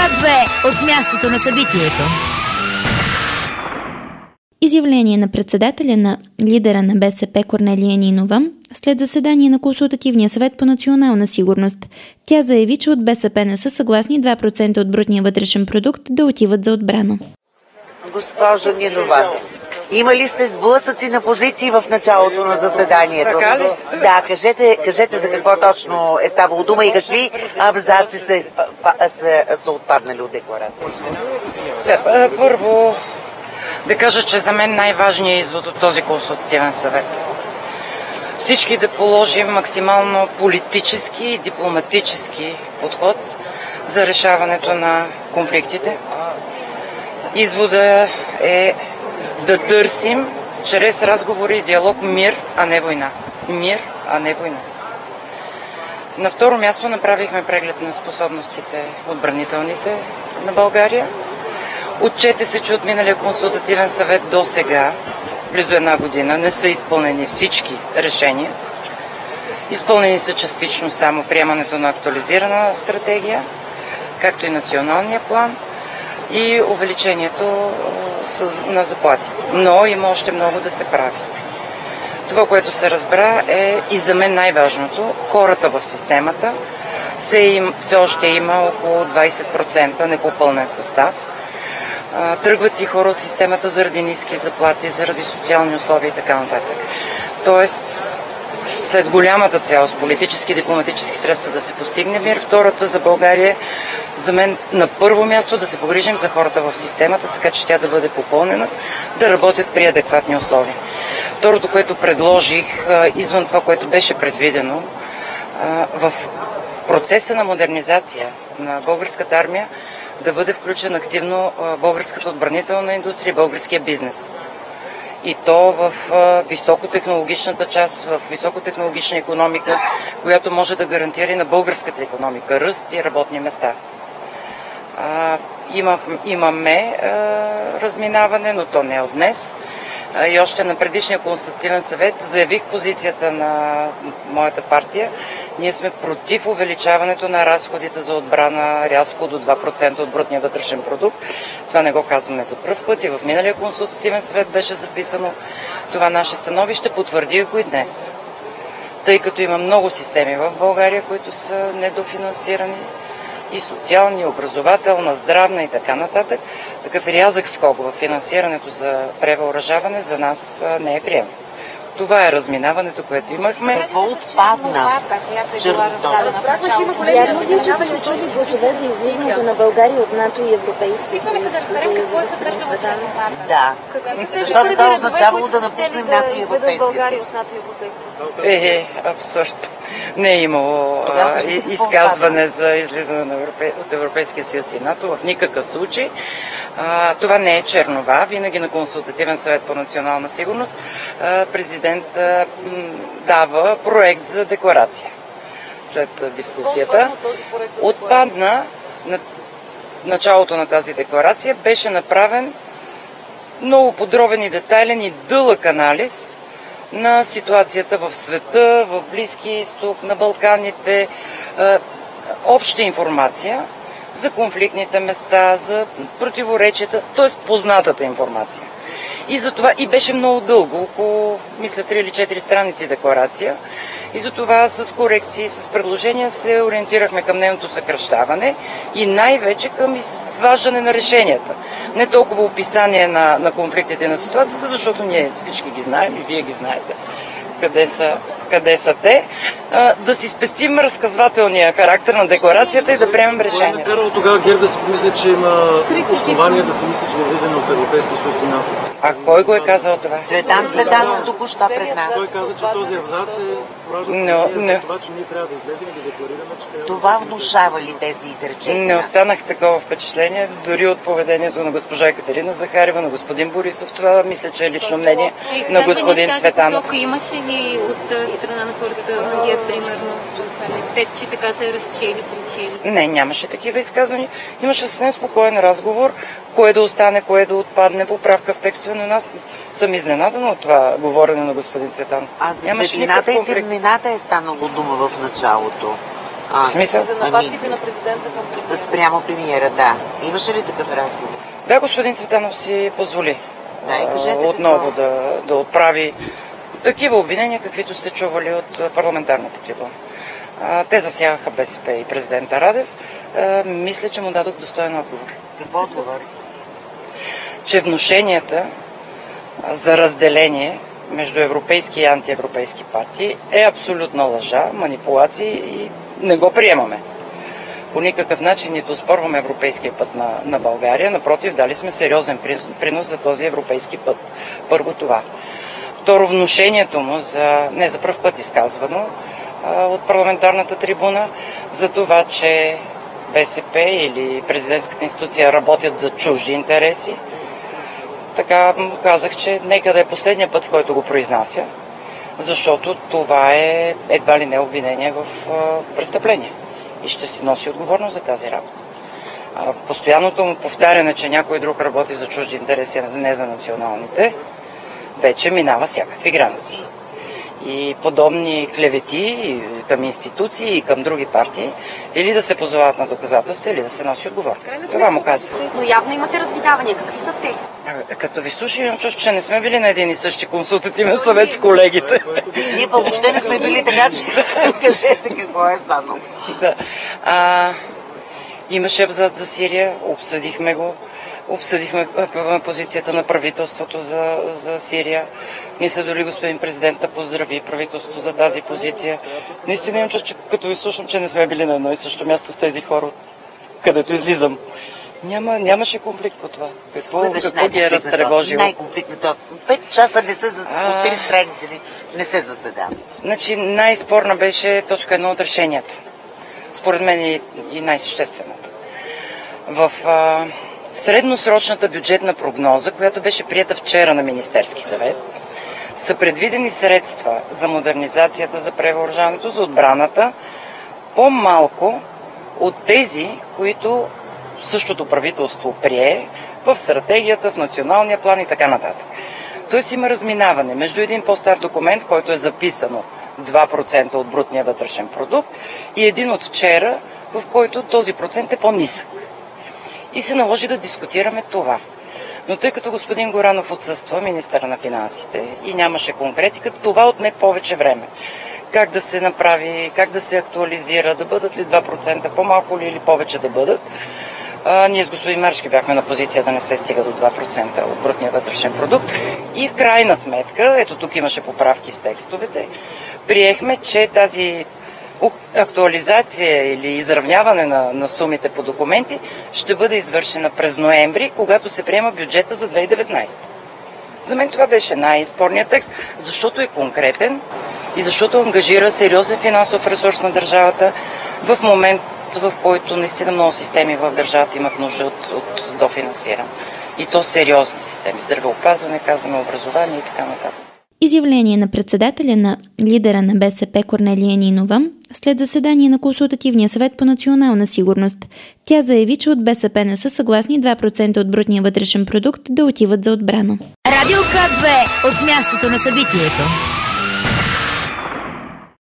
Свят 2 от мястото на събитието. Изявление на председателя на лидера на БСП Корнелия Нинова след заседание на Консултативния съвет по национална сигурност. Тя заяви, че от БСП не са съгласни 2% от брутния вътрешен продукт да отиват за отбрана. Госпожо Нинова, имали сте сблъсъци на позиции в началото на заседанието? Така ли? Да, кажете за какво точно е ставало дума и какви абзаци са отпаднали от декларацията. Първо да кажа, че за мен най-важният извод от този консултативен съвет. Всички да положим максимално политически и дипломатически подход за решаването на конфликтите. Извода е да търсим чрез разговори и диалог мир, а не война. Мир, а не война. На второ място направихме преглед на способностите отбранителните на България. Отчете се, че от миналия консултативен съвет до сега, близо една година, не са изпълнени всички решения. Изпълнени са частично само приемането на актуализирана стратегия, както и националния план и увеличението на заплатите. Но има още много да се прави. Това, което се разбра, е и за мен най-важното. Хората в системата все още има около 20% непопълнен състав. Тръгват си хора от системата заради ниски заплати, заради социални условия и така нататък. Тоест, след голямата цел с политически и дипломатически средства да се постигне мир, втората за България, за мен на първо място да се погрижим за хората в системата, така че тя да бъде попълнена, да работят при адекватни условия. Второто, което предложих, извън това, което беше предвидено, в процеса на модернизация на българската армия, да бъде включен активно българската отбранителна индустрия, българския бизнес. И то в високотехнологичната част, в високотехнологична икономика, която може да гарантира и на българската икономика ръст и работни места. Имаме разминаване, но то не е от днес. И още на предишния консултативен съвет заявих позицията на моята партия. Ние сме против увеличаването на разходите за отбрана рязко до 2% от брутния вътрешен продукт. Това не го казваме за пръв път и в миналия консултативен съвет беше записано това наше становище, потвърдих го и днес. Тъй като има много системи в България, които са недофинансирани, и социална, и образователна, здравна и така нататък, такъв рязък скок в финансирането за превъоръжаване за нас не е приемливо. Това е разминаването, което имахме. Какво отпадна? Вярно ли, че са чули гласове за излизането на България от НАТО и Европейския съюз? Да. Защото това означавало да напуснем НАТО и Европейския съюз. Абсурд. Не е имало изказване за излизане от Европейския съюз и НАТО в никакъв случай. Това не е чернова. Винаги на консултативен съвет по национална сигурност президент дава проект за декларация. След дискусията отпадна на началото на тази декларация, беше направен много подробен и детайлен и дълъг анализ на ситуацията в света, в Близкия изток, на Балканите, обща информация за конфликтните места, за противоречията, т.е. познатата информация. И затова и беше много дълго, около, мисля, 3 или 4 страници декларация. И затова с корекции, с предложения се ориентирахме към нейното съкращаване и най-вече към изваждане на решенията. Не толкова описание на конфликтите на ситуацията, защото ние всички ги знаем и вие ги знаете къде са те, да си спестим разказвателния характер на декларацията и да приемем решение. Тогава ГЕРБ да си помисля, че има основания да си мисли, че излизане от Европейския съюз и НАТО. А кой го е казал това? Цветанов току-що пред нас. Той каза, че този абзац е поражда това, че ние трябва да излезем и да декларираме, че трябва... Това внушава ли тези изречения? Не останах такова впечатление, дори от поведението на госпожа Екатерина Захарева, на господин Борисов. Това мисля, че е лично мнение на господин Цветанов. Имаше ли от страна на хората на ГЕРБ, примерно, те, че така се разчели, причели? Не, нямаше такива изказвания. Имаше съвсем спокоен разговор, кое да остане, кое да отпадне, поправка в текстове, но аз съм изненадана от това говорене на господин Цветанов. А за светлината и темнината е станало дума в началото. В смисъл? За нападките на президента към Спрямо премиера, да. Имаше ли такъв разговор? Да, господин Цветанов си позволи Да, и кажете отново да отправи такива обвинения, каквито сте чували от парламентарната трибуна. Те засягаха БСП и президента Радев. Мисля, че му дадох достоен отговор. Какво отговори? Че внушенията за разделение между европейски и антиевропейски партии е абсолютна лъжа, манипулация и не го приемаме. По никакъв начин нито спорваме европейския път на България, напротив, дали сме сериозен принос за този европейски път. Първо това. Второ, внушението му не за пръв път изказвано от парламентарната трибуна, за това, че БСП или президентската институция работят за чужди интереси. Така казах, че нека да е последния път, в който го произнася, защото това е едва ли не обвинение в престъпление и ще си носи отговорност за тази работа. Постоянното му повтаряне, че някой друг работи за чужди интереси, а не за националните, вече минава всякакви граници. И подобни клевети към институции и към други партии, или да се позовават на доказателства, или да се носи отговорност. Това му каза. Но явно имате разминавания. Какви са те? Като ви слушам, имам чувство, че не сме били на един и същи консултативен съвет с колегите. Ние въобще не сме били, така че кажете какво е станало. Да. Имаше абзац за Сирия, обсъдихме го. Обсъдихме позицията на правителството за Сирия. Мисля, дори господин президента поздрави правителството за тази позиция. Наистина имам чувство, че като ви слушам, че не сме били на едно и също място с тези хора, където излизам. Нямаше конфликт по това. Какво ги е разтревожило? Най-конфликтното. 5 часа не се за 4 страници не се заседава. Значи най-спорна беше точка 1 от решенията. Според мен и най-съществената. В средносрочната бюджетна прогноза, която беше приета вчера на Министерски съвет, са предвидени средства за модернизацията, за превъоръжаването, за отбраната, по-малко от тези, които същото правителство прие в стратегията, в националния план и така нататък. Тоест има разминаване между един по-стар документ, който е записано 2% от брутния вътрешен продукт, и един от вчера, в който този процент е по-нисък. И се наложи да дискутираме това. Но тъй като господин Горанов отсъства, министър на финансите, и нямаше конкретика, това отне повече време. Как да се направи, как да се актуализира, да бъдат ли 2%, по-малко ли или повече да бъдат. Ние с господин Марешки бяхме на позиция да не се стига до 2% от брутния вътрешен продукт. И в крайна сметка, ето тук имаше поправки в текстовете, приехме, че тази актуализация или изравняване на сумите по документи ще бъде извършена през ноември, когато се приема бюджета за 2019. За мен това беше най-спорният текст, защото е конкретен и защото ангажира сериозен финансов ресурс на държавата в момент, в който наистина много системи в държавата имат нужда от дофинансиране. И то сериозни системи. Здравеопазване, казваме, образование и така нататък. Изявление на председателя на лидера на БСП Корнелия Нинова след заседание на Консултативния съвет по национална сигурност. Тя заяви, че от БСП не са съгласни 2% от брутния вътрешен продукт да отиват за отбрана. Радио К2 от мястото на събитието.